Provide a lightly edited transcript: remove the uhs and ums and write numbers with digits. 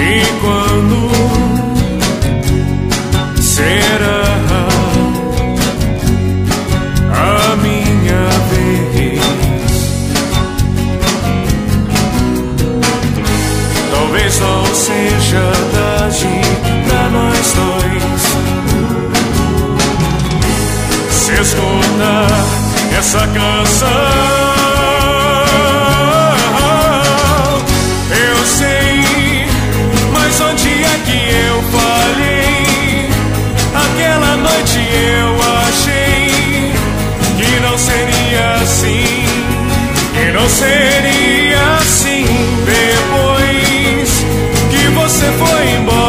E quando será a minha vez? Talvez não seja tarde pra nós dois se escutar essa canção. Eu sei, mas onde é que eu falhei? Aquela noite eu achei que não seria assim, que não seria assim. Depois que você foi embora,